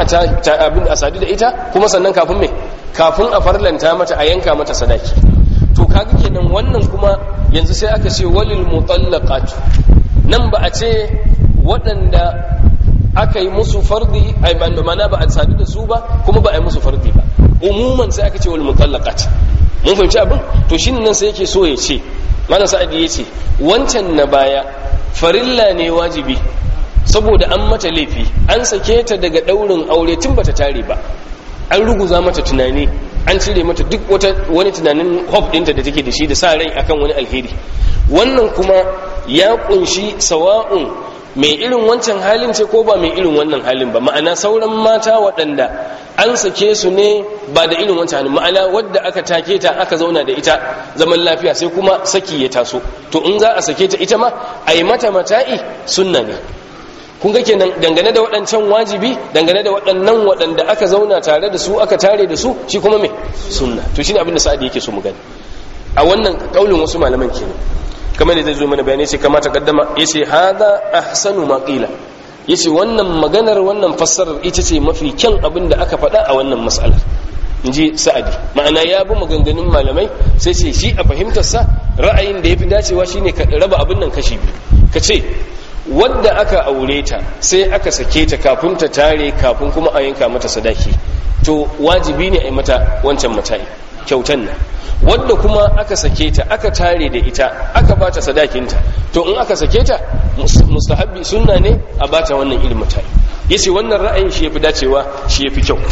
a sadu da ita, kuma sannan kafin me kafin a farlanta mata a yanka mata sadaki. To kaga kenan wannan kuma yanzu sai aka ce walil mutallaqat, nan ba a ce waɗanda aka yi musu fardi ai mana ba a sadu da su ba kuma ba a yi musu fardi ba, umuman sai aka ce wal mutallaqat. mun fahimci abin? To shi nan sai yake so ya ce mana sa'adi ya ce wancan na baya farilla ne wajibi saboda an mata laifi, an sake ta daga daurin aure tun bata tare ba, an ruguza mata tunani, an cire mata duk wani tunanin hope dinta da take da shi da sa rai akan wani alheri. Wannan kuma ya kunshi sawa'un mai irin wancan halin ce ko ba mai irin wannan halin ba, ma'ana sauran mata waɗanda an sake su ne ba da irin wancan halin, ma'ana wadda aka take ta aka zauna da ita zaman lafiya sai kuma saki ya taso, to in za a sake ta ita ma a yi mata mata'i sunna ne. kun ga kenan dangane da waɗancan wajibi, dangane da waɗannan waɗanda aka zauna tare da su aka tare da su shi kuma me sunna. To shine abin da Sa'adi yake so mu gani a wannan kaulin wasu malaman kenan, kamar da zai zo mana bayani sai kamata kaddama yace hada ahsanu ma qila, yace wannan maganar wannan fassarar ita ce mafi kyan abin da aka faɗa a wannan mas'alar, inji Sa'adi. Ma'ana ya bi maganganun malamai sai ce shi a fahimtar sa ra'ayin da yafi dacewa shine ka raba abin nan kashi biyu, ka ce wadda aka aure ta sai aka sake ta kafin ta tare kafin kuma a yanka mata sadaki, to wajibi ne a yi mata wancan mata'i kyautan nan. Wadda kuma aka sake ta aka tare da ita aka bata sadakinta, to in aka sake ta mustahabbi sunna ne a bata wannan irin mata'i. Yace wannan ra'ayin shi yafi dacewa, shi yafi kyau.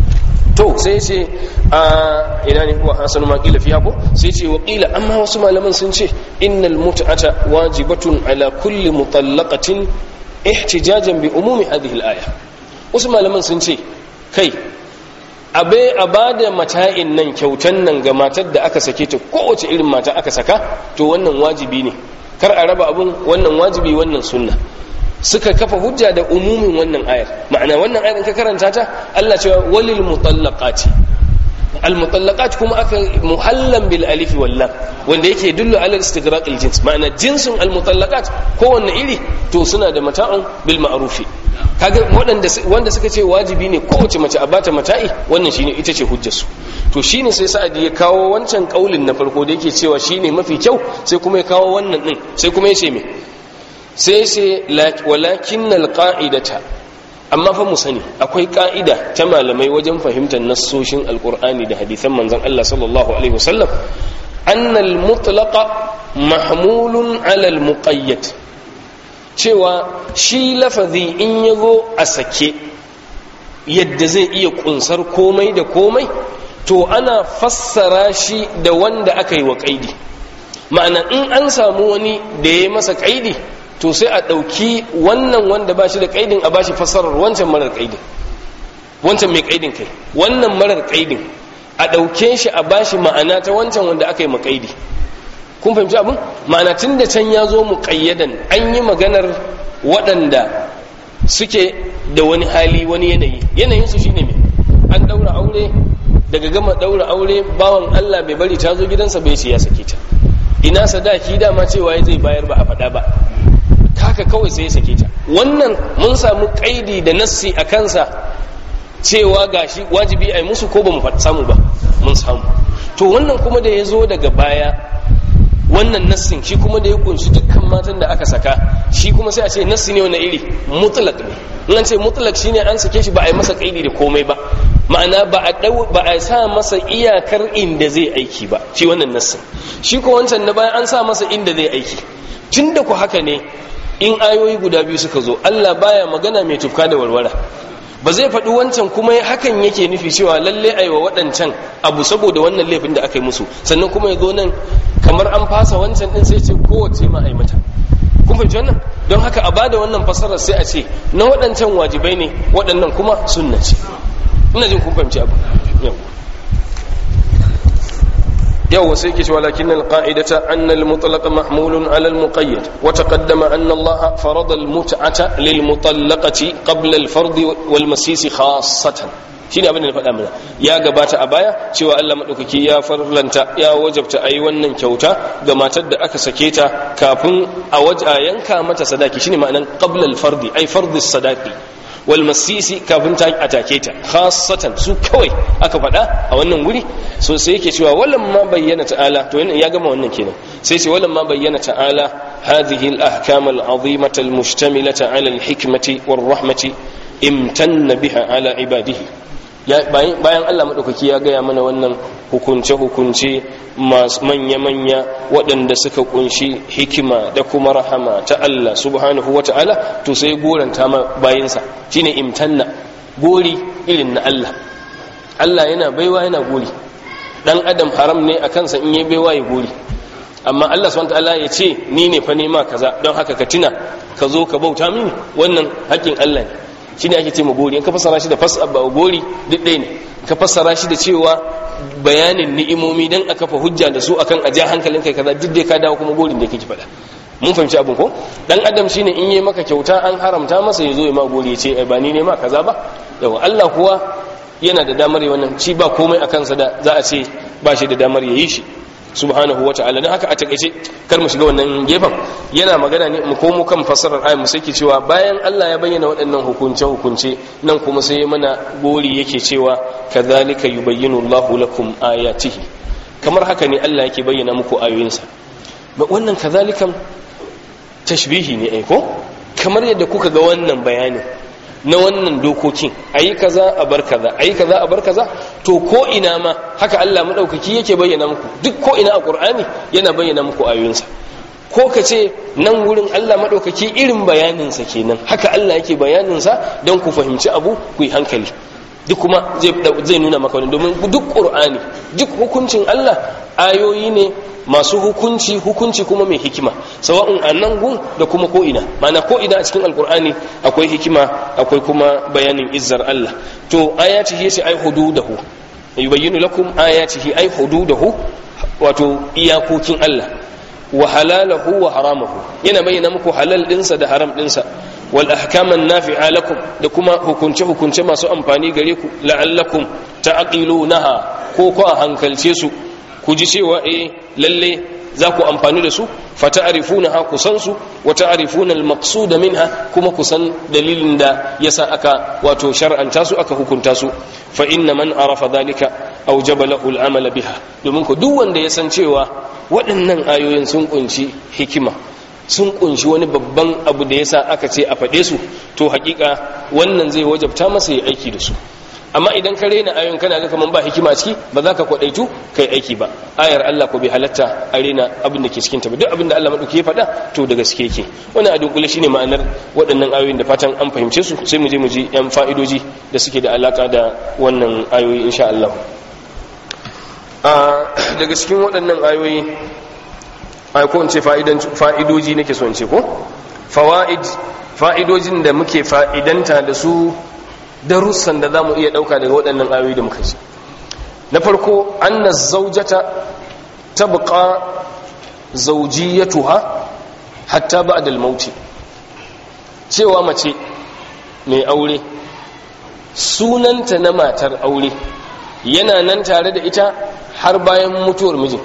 To sai ce ina ne kuwa hasanu ma qila fiha ko sai ce wa qila, amma wasu malaman sun ce innal mut'ata wajibatun ala kulli mutallaqatin ihtijajan bi umumi hadhihi al-aya. Wasu malaman sun ce kai a bada mata'in nan kyautan nan ga matar da aka sake ta, kowace irin mata aka saka, to wannan wajibi ne, kar a raba abun wannan wajibi wannan sunna. Suka kafa hujja da umumin wannan ayar, ma'ana wannan ayar in ka karanta ta Allah cewa walil mutallaqati, al mutallaqat kuma aka muhallan bil alif wal lam, wanda yake dullu ala istighraq al jins, ma'ana jinsun al mutallaqat kowanne iri to suna da mata'un bil ma'rufi. Kaga wanda suka ce wajibi ne kowace mace a bata mata'i, wannan shine ita ce hujjarsu. To shine sai Sa'adi ya kawo wancan kaulin na farko da yake cewa shine mafi kyau, sai kuma ya kawo wannan din, sai kuma ya ce me, sai ce walakin alqa'idata, amma fa mu sani akwai ka'ida ta malamai wajen fahimtar nassoshin alqur'ani da hadisan manzon Allah sallallahu alaihi wasallam, anna almutlaqa mahmulun ala almuqayyad, cewa shi lafazi in yazo a sake yadda zai iya kunsar komai da komai, to ana fassara shi da wanda aka yi wa kaidi. Ma'ana in an samu wani da ya masa kaidi, to sai a ɗauki wannan wanda ba shi da ƙaidin a ba shi fassarar wancan marar ƙaidin, wancan mai ƙaidin kai, wannan marar ƙaidin a ɗauke shi a ba shi ma'ana ta wancan wanda aka yi maƙaidi. Kun fahimci abin? Ma'ana tun da can ya zo mu ƙayyadan, an yi maganar waɗanda suke da wani hali, wani yanayi, yanayinsu shi ne mai an ɗaura aure, daga gama ɗaura aure bawan Allah bai bari ta zo gidansa bai ce ya sake ta, ina sadaki dama cewa zai bayar ba a faɗa ba, haka kawai sai ya sake ta. Wannan mun samu kaidi da nassi a kansa cewa gashi wajibi a yi musu, ko ba mu samu ba? Mun samu. To wannan kuma da ya zo daga baya, wannan nassin shi kuma da ya kunshi dukkan matan da aka saka, shi kuma sai a ce nassi ne wani iri mutlaq ne. In an ce mutlaq shine an sake shi ba a yi masa kaidi da komai ba, ma'ana ba a sa masa iyakar inda zai aiki ba, shi wannan nassin. Shi ko wancan na baya an sa masa inda zai aiki. Tunda ku haka ne, in ayoyi guda biyu suka zo, Allah baya magana mai tufka da warwara, ba zai faɗi wancan kuma hakan yake nufi cewa lalle aiwa waɗancan abu saboda wannan laifin da aka yi musu, sannan kuma ya zo nan kamar an fasa wancan din sai ce kowace ma ai mata. kun fahimci wannan? Don haka a bada wannan fasarar sai a ce na waɗancan wajibai ne, waɗannan kuma sunna ce. ina jin kun fahimci abu. yau sai ke cewa lakin alqa'idata anna al-mutlaq mahmulun ala al-muqayyad wa taqaddama anna Allah farada al-mut'ata lil-mutallaqati qabla al-fard wal-masis khassatan. shine abin da na faɗa mana ya gabata a baya cewa Allah madaukaki ya farlanta ya wajabta ayi wannan kyauta ga matar da aka sake ta kafin a yanka mata sadaki. shine ma'anan qabla al-fard ay fard as-sadaqi wal masisi kafin ta atake ta khassatan su kawai aka faɗa a wannan guri. so sai yake cewa walamma bayyana ta'ala, to ya gama wannan kenan, sai ce walamma bayyana ta'ala hadhihi al-ahkam al-azimata al-mushtamilata ala al-hikmati war-rahmati imtanna biha ala ibadihi. bayan Allah madaukaki ya gaya mana wannan hukunce-hukunce masu manya-manya waɗanda suka kunshi hikima da kuma rahama ta Allah subhanahu wa ta'ala, to sai goranta ma bayinsa shine imtanna, gori irin na Allah. Allah yana baiwa yana gori, dan adam haram ne a kansa in yi baiwa ya gori, amma Allah subhanahu wa ta'ala ya ce ni ne fa nema kaza don haka ka tuna ka zo ka bauta mini, wannan haƙƙin Allah ne. shi ne ake ce gori. in ka fassara shi da gori duk ɗaya ne. ka fassara shi da cewa bayanin ni'imomi dan aka fa hujja da su akan aja hankalin kai kaza duk dai ka dawo kuma gorin da kake faɗa. mun fahimci abin ko? dan adam shine in yi maka kyauta an haramta masa ya zo ya ma gori ya ce ba ni ne ma kaza ba. yawa Allah kuwa yana da damar yi wannan, shi ba komai a kansa da za a ce ba shi da damar ya yi shi subhanahu wa ta'ala. dan haka a takeice kar mu shiga wannan gefen, yana magana ne mu komo kan fassarar ayat mu sai cewa bayan Allah ya bayyana waɗannan hukunce nan kuma sai mana gori yake cewa kadhalika yubayyinu Allahu lakum ayatihi, kamar haka ne Allah yake bayyana muku ayoyinsa. wannan kadhalikan tashbihi ne ai ko, kamar yadda kuka ga wannan bayanin na wannan dokokin ayi kaza a bar kaza, ayi kaza a bar kaza, to ko ina ma haka Allah madaukaki yake bayyana muku, duk ko ina a Qur'ani yana bayyana muku ayoyinsa. ko ka ce nan wurin Allah madaukaki irin bayaninsa kenan, haka Allah yake bayaninsa don ku fahimci abu ku yi hankali. duk kuma zai nuna maka wani, domin duk Qur'ani duk hukuncin Allah ayoyi ne masu hukunci kuma mai hikima, sawa'un a nan gun da kuma ko'ina. mana ko'ina a cikin alkur'ani akwai hikima, akwai kuma bayanin izzar Allah. to ayatihi yace ai hududahu, yubayyinu lakum ayatihi ai hududahu, wato iyakokin Allah, wa halalahu wa haramahu, yana bayyana muku halal dinsa da haram dinsa, wal ahkaman nafi'a lakum, da kuma hukunce masu amfani gare ku, la'allakum ta'qilunaha, ko a hankalce su ku ji cewa lalle za ku amfani da su, fata'rifunaha ku san su, wa ta'rifuna al-maqsud minha, kuma ku san dalilin da yasa aka wato shar'anta su aka hukunta su. fa inna man arafa dhalika awjaba lahu al-amala biha, domin ku duk wanda ya san cewa waɗannan ayoyin sun kunshi hikima, sun kunshi wani babban abu da yasa aka ce a faɗe su, to hakika wannan zai wajabta masa ya aiki da su. amma idan ka rena ayoyin kana ga kaman ba hikima ciki, ba za ka kwadaitu kai aiki ba. ayar Allah ko bai halatta a rena abin da ke cikin ta ba, duk abin da Allah madauki ya faɗa to da gaske yake. wannan a dunkule shine ma'anar waɗannan ayoyin, da fatan an fahimce su. sai mu je mu ji yan fa'idoji da suke da alaka da wannan ayoyi insha Allah. daga cikin waɗannan ayoyi ko in ce fa'idoji nake so in ce ko fa'idojin da muke fa'idanta da su, darussan da za mu iya ɗauka daga waɗannan ayoyi da muka ji. na farko, anna zaujata tabqa zawjiyatuha hatta ba'da al-maut, cewa mace mai aure sunanta na matar aure yana nan tare da ita har bayan mutuwar mijin.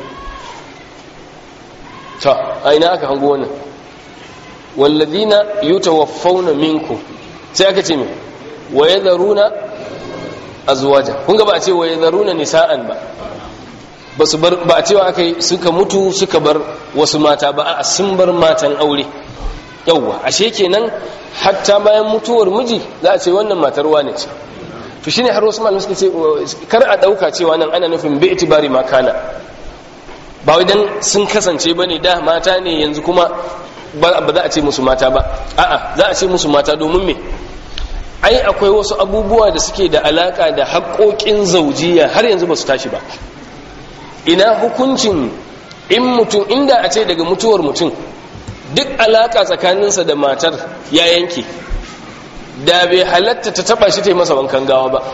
ta aina aka hango wannan, walladina yutawaffawna minkum, sai aka ce me wa yadharuna azwaja. kun ga ba a ce wa yadharuna nisa'an ba, ba a cewa aka yi suka mutu suka bar wasu mata ba, a sun bar matan aure. yawwa, ashe kenan hatta bayan mutuwar miji za a ce wannan matar wane ce. to shine har wasu malamai suka ce kar a dauka cewa nan ana nufin bi itibari makana, ba wai dan sun kasance bane da mata ne yanzu kuma ba za a ce musu mata ba. a'a, za a ce musu mata domin me? ai akwai wasu abubuwa da suke da alaka da haƙoƙin zaujiya har yanzu ba su tashi ba. ina hukuncin in mutum inda a ce daga mutuwar mutum duk alaka tsakaninsa da matar ya yanke, da bai halatta ta taba shi ta yi masa wankan gawa ba.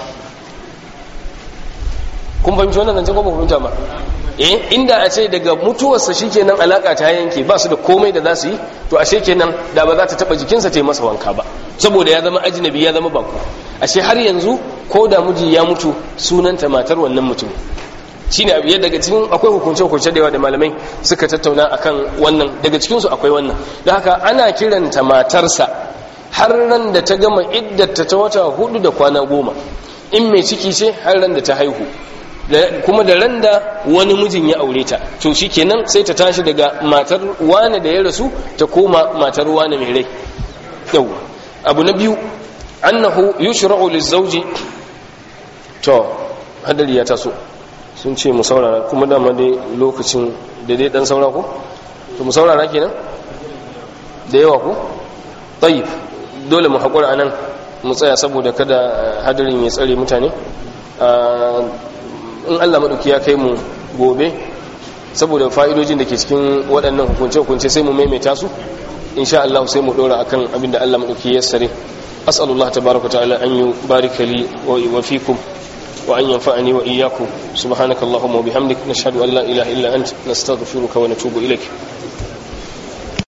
kun fahimci wannan zancen ko ba fahimta ba? Inda a ce daga mutuwarsa shikenan alaka ta yanke, ba su da komai da za su yi, to ashe kenan da ba za ta taba jikinsa ta yi masa wanka ba, saboda ya zama ajnabi, ya zama bako. ashe har yanzu ko da miji ya mutu sunanta matar wannan mutum. shine abu yadda daga cikin akwai hukunce da yawa da malamai suka tattauna akan wannan, daga cikin su akwai wannan. don haka ana kiranta matarsa har ran da ta gama iddata ta wata 4 da kwana 10, in mai ciki ce har ran da ta haihu, kuma da ran da wani mijin ya aure ta, to shikenan sai ta tashi daga matar wane da ya rasu ta koma matar wane mai rai. yau abu na biyu, annahu yushra'u lizawji. to hadari ya taso, sun ce mu saurara, kuma dama dai lokacin da dai dan saura ko, to mu saurara kenan da yawa ko. tayyib, dole mu hakura anan mu tsaya saboda kada hadarin ya tsare mutane. in Allah madauki ya kai mu gobe, saboda fa'idojin da ke cikin waɗannan hukunce sai mu maimaita su insha Allah, sai mu dora akan abinda Allah madauki ya sare. as'alullah tabaaraka ta'ala an yubarika li wa fikum wa an yanfa'ani wa iyyakum. subhanakallahumma wa bihamdik, nashhadu an la ilaha illa anta, nastaghfiruka wa natubu ilayk.